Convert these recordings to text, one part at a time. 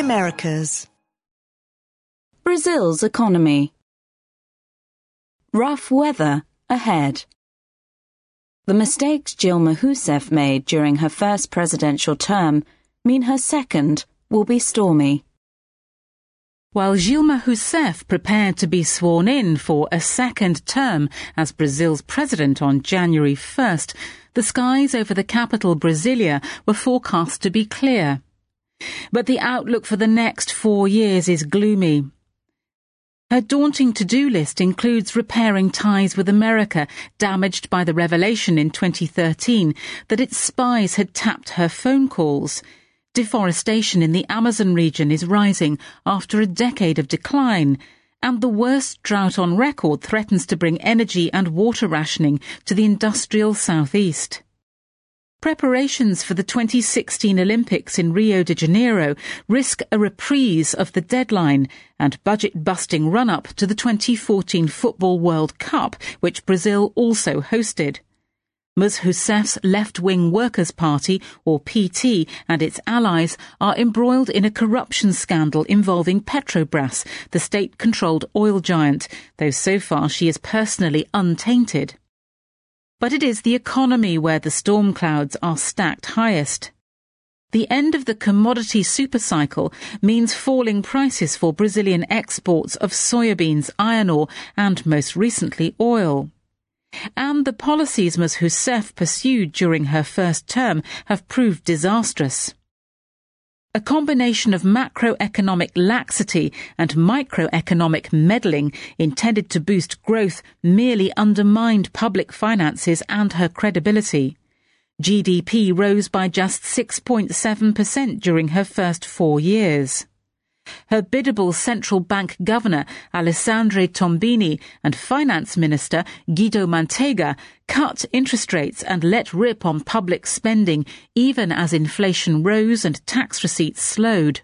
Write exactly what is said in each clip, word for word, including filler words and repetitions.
Americas. Brazil's economy. Rough weather ahead. The mistakes Dilma Rousseff made during her first presidential term mean her second will be stormy. While Dilma Rousseff prepared to be sworn in for a second term as Brazil's president on January first, the skies over the capital Brasilia were forecast to be clear. But the outlook for the next four years is gloomy. Her daunting to-do list includes repairing ties with America, damaged by the revelation in twenty thirteen that its spies had tapped her phone calls. Deforestation in the Amazon region is rising after a decade of decline, and the worst drought on record threatens to bring energy and water rationing to the industrial southeast. Preparations for the twenty sixteen Olympics in Rio de Janeiro risk a reprise of the deadline and budget-busting run-up to the twenty fourteen Football World Cup, which Brazil also hosted. Ms Rousseff's left-wing Workers' Party, or P T, and its allies are embroiled in a corruption scandal involving Petrobras, the state-controlled oil giant, though so far she is personally untainted. But it is the economy where the storm clouds are stacked highest. The end of the commodity supercycle means falling prices for Brazilian exports of soybeans, iron ore, and most recently oil. And the policies Ms Rousseff pursued during her first term have proved disastrous. A combination of macroeconomic laxity and microeconomic meddling intended to boost growth merely undermined public finances and her credibility. G D P rose by just six point seven percent during her first four years. Her biddable central bank governor, Alexandre Tombini, and finance minister, Guido Mantega, cut interest rates and let rip on public spending, even as inflation rose and tax receipts slowed.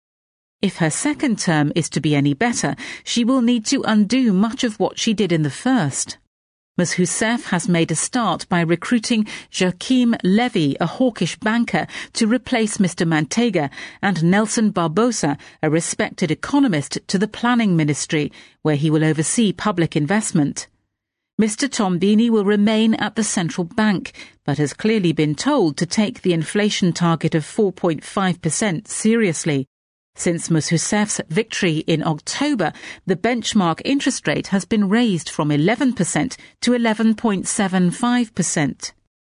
If her second term is to be any better, she will need to undo much of what she did in the first. Ms Rousseff has made a start by recruiting Joaquim Levy, a hawkish banker, to replace Mister Mantega, and Nelson Barbosa, a respected economist, to the Planning Ministry, where he will oversee public investment. Mister Tombini will remain at the central bank, but has clearly been told to take the inflation target of four point five percent seriously. Since Ms Rousseff's victory in October, the benchmark interest rate has been raised from eleven percent to eleven point seven five percent.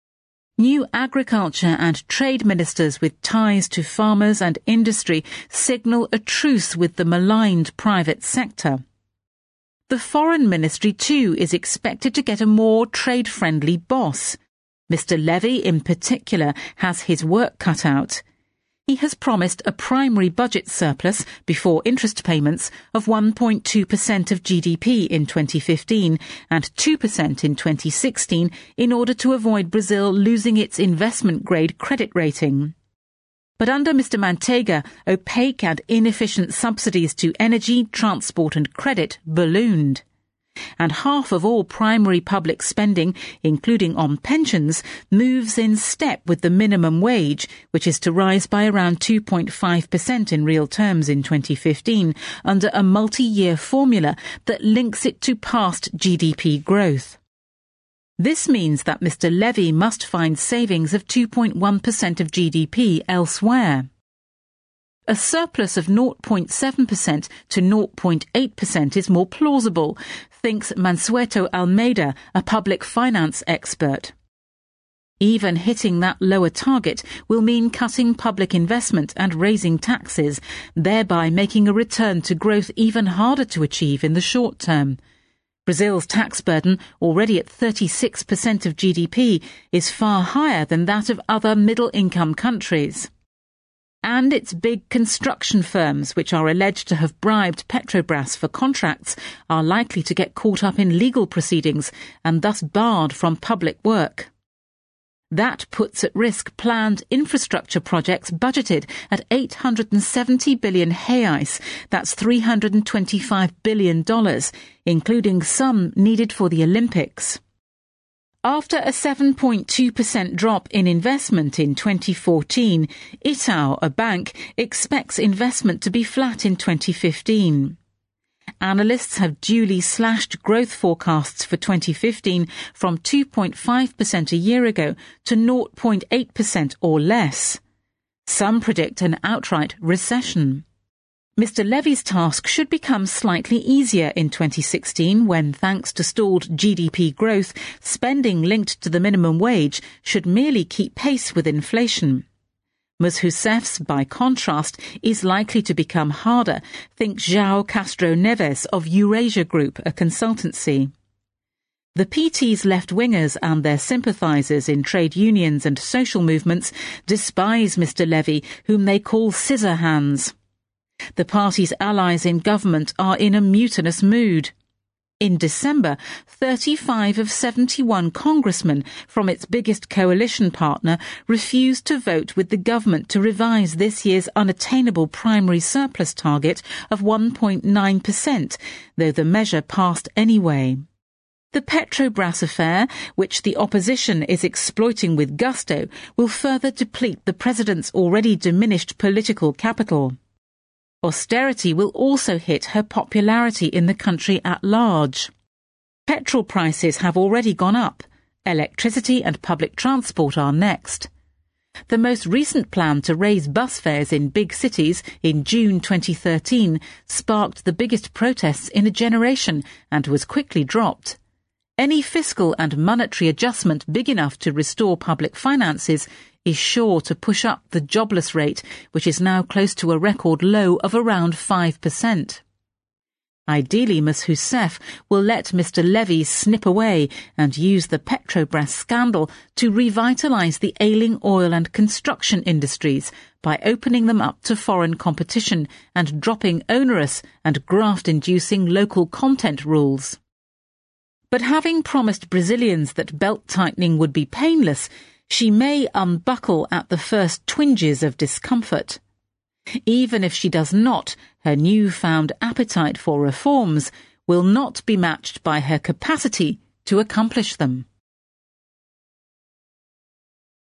New agriculture and trade ministers with ties to farmers and industry signal a truce with the maligned private sector. The foreign ministry, too, is expected to get a more trade-friendly boss. Mister Levy, in particular, has his work cut out. He has promised a primary budget surplus before interest payments of one point two percent of G D P in twenty fifteen and two percent in twenty sixteen in order to avoid Brazil losing its investment-grade credit rating. But under Mister Mantega, opaque and inefficient subsidies to energy, transport and credit ballooned. And half of all primary public spending, including on pensions, moves in step with the minimum wage, which is to rise by around two point five percent in real terms in twenty fifteen, under a multi-year formula that links it to past G D P growth. This means that Mister Levy must find savings of two point one percent of G D P elsewhere. A surplus of zero point seven percent to zero point eight percent is more plausible, thinks Mansueto Almeida, a public finance expert. Even hitting that lower target will mean cutting public investment and raising taxes, thereby making a return to growth even harder to achieve in the short term. Brazil's tax burden, already at thirty-six percent of G D P, is far higher than that of other middle-income countries. And its big construction firms, which are alleged to have bribed Petrobras for contracts, are likely to get caught up in legal proceedings and thus barred from public work. That puts at risk planned infrastructure projects budgeted at eight hundred seventy billion reais, that's three hundred twenty-five billion dollars, including some needed for the Olympics. After a seven point two percent drop in investment in twenty fourteen, Itaú, a bank, expects investment to be flat in twenty fifteen. Analysts have duly slashed growth forecasts for twenty fifteen from two point five percent a year ago to zero point eight percent or less. Some predict an outright recession. Mister Levy's task should become slightly easier in twenty sixteen when, thanks to stalled G D P growth, spending linked to the minimum wage should merely keep pace with inflation. Ms Housseff's, by contrast, is likely to become harder, thinks João Castro Neves of Eurasia Group, a consultancy. The P T's left-wingers and their sympathisers in trade unions and social movements despise Mister Levy, whom they call scissor hands. The party's allies in government are in a mutinous mood. In December, thirty-five of seventy-one congressmen from its biggest coalition partner refused to vote with the government to revise this year's unattainable primary surplus target of one point nine percent, though the measure passed anyway. The Petrobras affair, which the opposition is exploiting with gusto, will further deplete the president's already diminished political capital. Austerity will also hit her popularity in the country at large. Petrol prices have already gone up. Electricity and public transport are next. The most recent plan to raise bus fares in big cities in June twenty thirteen sparked the biggest protests in a generation and was quickly dropped. Any fiscal and monetary adjustment big enough to restore public finances is sure to push up the jobless rate, which is now close to a record low of around five percent. Ideally, Ms Houssef will let Mister Levy snip away and use the Petrobras scandal to revitalise the ailing oil and construction industries by opening them up to foreign competition and dropping onerous and graft-inducing local content rules. But having promised Brazilians that belt-tightening would be painless, she may unbuckle at the first twinges of discomfort. Even if she does not, her newfound appetite for reforms will not be matched by her capacity to accomplish them.